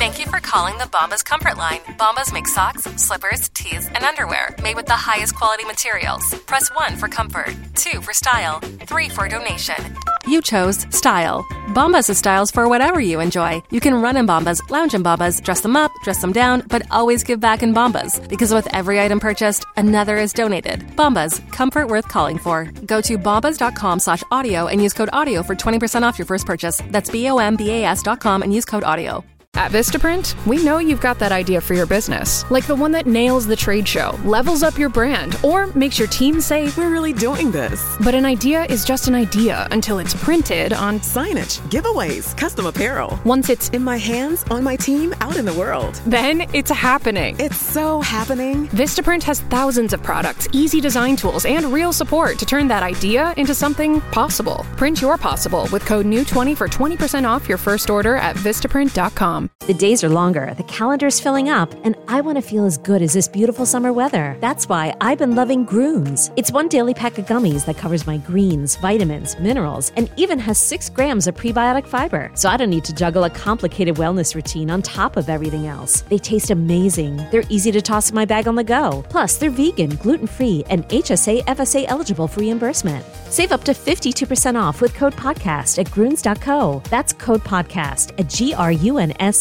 Thank you for calling the Bombas Comfort Line. Bombas make socks, slippers, tees, and underwear made with the highest quality materials. Press 1 for comfort, 2 for style, 3 for donation. You chose style. Bombas has styles for whatever you enjoy. You can run in Bombas, lounge in Bombas, dress them up, dress them down, but always give back in Bombas. Because with every item purchased, another is donated. Bombas, comfort worth calling for. Go to bombas.com/audio and use code AUDIO for 20% off your first purchase. That's BOMBAS.com and use code AUDIO. At Vistaprint, we know you've got that idea for your business, like the one that nails the trade show, levels up your brand, or makes your team say, "We're really doing this." But an idea is just an idea until it's printed on signage, giveaways, custom apparel. Once it's in my hands, on my team, out in the world. Then it's happening. It's so happening. Vistaprint has thousands of products, easy design tools, and real support to turn that idea into something possible. Print your possible with code NEW20 for 20% off your first order at Vistaprint.com. The days are longer, the calendar's filling up, and I want to feel as good as this beautiful summer weather. That's why I've been loving Grooms. It's one daily pack of gummies that covers my greens, vitamins, minerals, and even has 6 grams of prebiotic fiber. So I don't need to juggle a complicated wellness routine on top of everything else. They taste amazing. They're easy to toss in my bag on the go. Plus, they're vegan, gluten-free, and HSA, FSA eligible for reimbursement. Save up to 52% off with code podcast at Grooms.co. That's code podcast at GRUNS.co.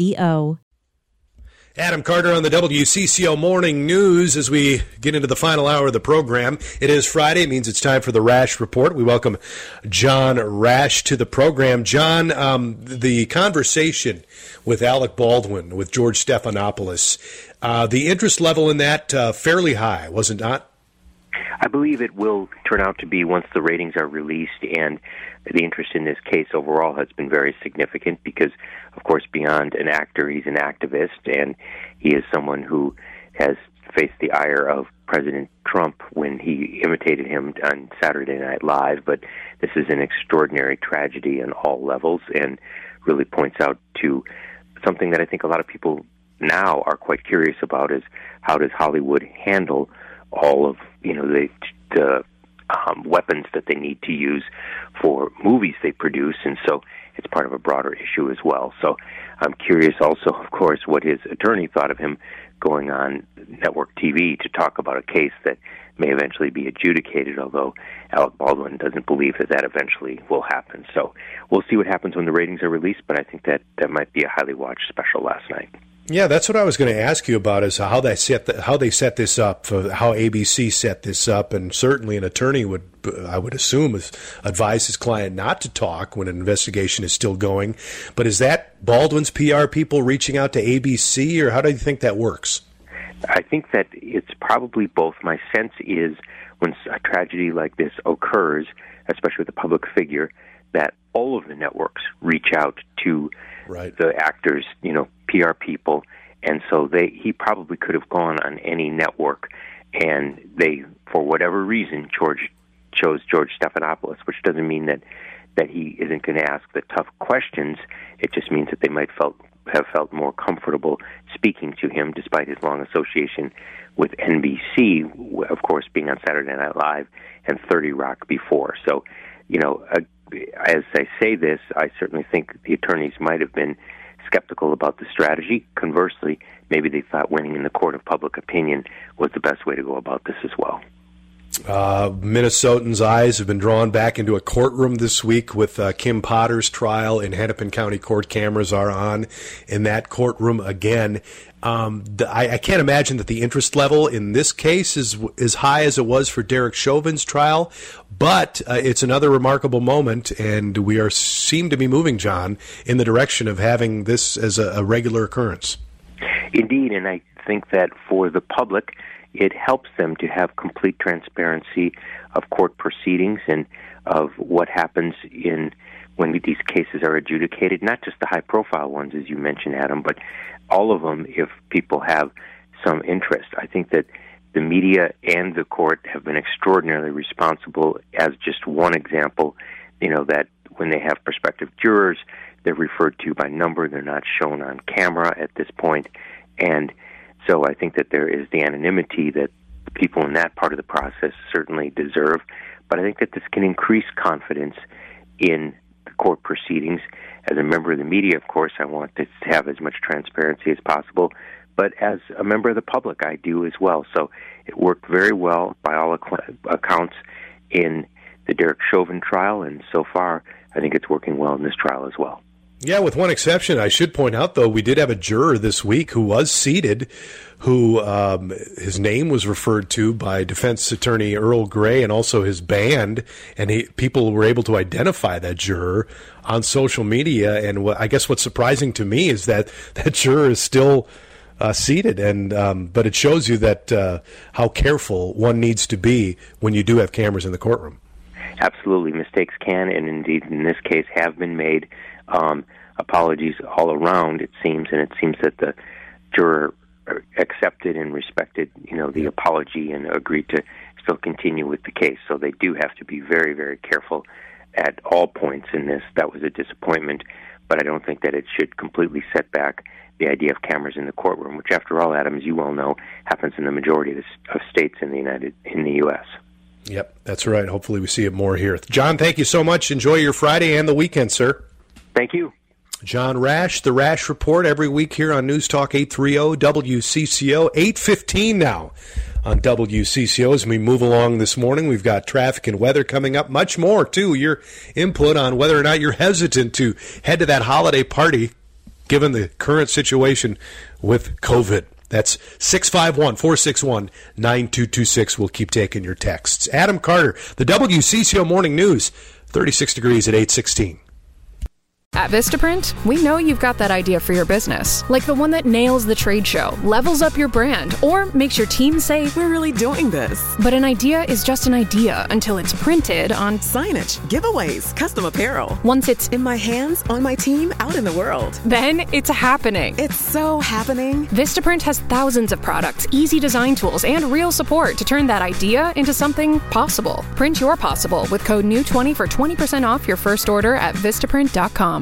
Adam Carter on the WCCO Morning News as we get into the final hour of the program. It is Friday. It means it's time for the Rash Report. We welcome John Rash to the program. John, the conversation with Alec Baldwin, with George Stephanopoulos, the interest level in that fairly high, was it not? I believe it will turn out to be once the ratings are released, and the interest in this case overall has been very significant because, of course, beyond an actor, he's an activist, and he is someone who has faced the ire of President Trump when he imitated him on Saturday Night Live. But this is an extraordinary tragedy on all levels and really points out to something that I think a lot of people now are quite curious about, is how does Hollywood handle all of the weapons that they need to use for movies they produce, and so it's part of a broader issue as well. So I'm curious also, of course, what his attorney thought of him going on network TV to talk about a case that may eventually be adjudicated, although Alec Baldwin doesn't believe that eventually will happen. So we'll see what happens when the ratings are released, but I think that might be a highly watched special last night. Yeah, that's what I was going to ask you about, is how they set this up, how ABC set this up, and certainly an attorney would, I would assume, advise his client not to talk when an investigation is still going. But is that Baldwin's PR people reaching out to ABC, or how do you think that works? I think that it's probably both. My sense is when a tragedy like this occurs, especially with a public figure, that all of the networks reach out to the actors, PR people, and so he probably could have gone on any network, and they, for whatever reason, chose George Stephanopoulos, which doesn't mean that he isn't going to ask the tough questions. It just means that they might have felt more comfortable speaking to him, despite his long association with NBC, of course, being on Saturday Night Live and 30 Rock before. So, as I say this, I certainly think the attorneys might have been skeptical about the strategy. Conversely, maybe they thought winning in the court of public opinion was the best way to go about this as well. Minnesotans' eyes have been drawn back into a courtroom this week with Kim Potter's trial in Hennepin County Court. Cameras are on in that courtroom again. I can't imagine that the interest level in this case is as high as it was for Derek Chauvin's trial, but it's another remarkable moment, and we seem to be moving, John, in the direction of having this as a regular occurrence. Indeed, and I think that for the public, it helps them to have complete transparency of court proceedings and of what happens when these cases are adjudicated, not just the high-profile ones, as you mentioned, Adam, but all of them if people have some interest. I think that the media and the court have been extraordinarily responsible. As just one example, that when they have prospective jurors, they're referred to by number. They're not shown on camera at this point. And so I think that there is the anonymity that the people in that part of the process certainly deserve. But I think that this can increase confidence in court proceedings. As a member of the media, of course, I want to have as much transparency as possible. But as a member of the public, I do as well. So it worked very well by all accounts in the Derek Chauvin trial, and so far I think it's working well in this trial as well. Yeah, with one exception. I should point out, though, we did have a juror this week who was seated, who his name was referred to by defense attorney Earl Gray and also his band, and people were able to identify that juror on social media. And I guess what's surprising to me is that that juror is still seated, and but it shows you that how careful one needs to be when you do have cameras in the courtroom. Absolutely. Mistakes can, and indeed in this case, have been made. Apologies all around, it seems, and it seems that the juror accepted and respected, the apology and agreed to still continue with the case. So they do have to be very, very careful at all points in this. That was a disappointment, but I don't think that it should completely set back the idea of cameras in the courtroom, which, after all, Adam, as you well know, happens in the majority of states in the U.S. Yep, that's right. Hopefully we see it more here. John, thank you so much. Enjoy your Friday and the weekend, sir. Thank you. John Rash, The Rash Report, every week here on News Talk 830 WCCO, 8:15 now on WCCO. As we move along this morning, we've got traffic and weather coming up, much more, too. Your input on whether or not you're hesitant to head to that holiday party, given the current situation with COVID. That's 651-461-9226. We'll keep taking your texts. Adam Carter, the WCCO Morning News, 36 degrees at 8:16. At Vistaprint, we know you've got that idea for your business, like the one that nails the trade show, levels up your brand, or makes your team say, "We're really doing this." But an idea is just an idea until it's printed on signage, giveaways, custom apparel. Once it's in my hands, on my team, out in the world. Then it's happening. It's so happening. Vistaprint has thousands of products, easy design tools, and real support to turn that idea into something possible. Print your possible with code NEW20 for 20% off your first order at Vistaprint.com.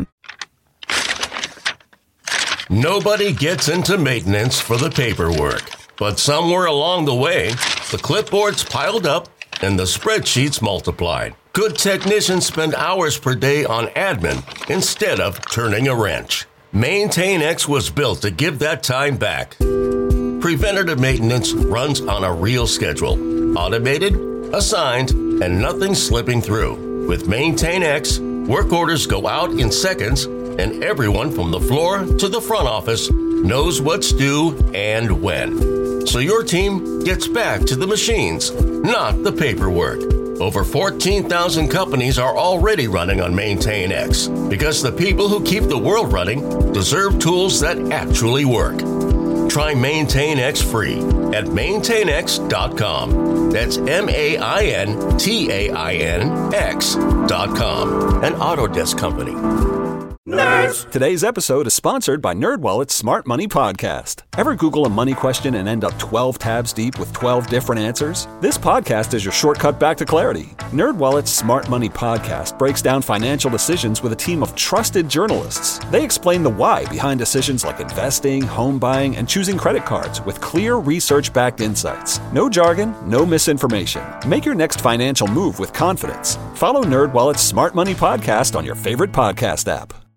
Nobody gets into maintenance for the paperwork, but somewhere along the way, the clipboards piled up and the spreadsheets multiplied. Good technicians spend hours per day on admin instead of turning a wrench. MaintainX was built to give that time back. Preventative maintenance runs on a real schedule, automated, assigned, and nothing slipping through. With MaintainX, work orders go out in seconds, and everyone from the floor to the front office knows what's due and when. So your team gets back to the machines, not the paperwork. Over 14,000 companies are already running on MaintainX because the people who keep the world running deserve tools that actually work. Try MaintainX free at maintainx.com. That's MaintainX.com. An Autodesk company. Nerds! Today's episode is sponsored by NerdWallet's Smart Money Podcast. Ever Google a money question and end up 12 tabs deep with 12 different answers? This podcast is your shortcut back to clarity. NerdWallet's Smart Money Podcast breaks down financial decisions with a team of trusted journalists. They explain the why behind decisions like investing, home buying, and choosing credit cards with clear research-backed insights. No jargon, no misinformation. Make your next financial move with confidence. Follow NerdWallet's Smart Money Podcast on your favorite podcast app.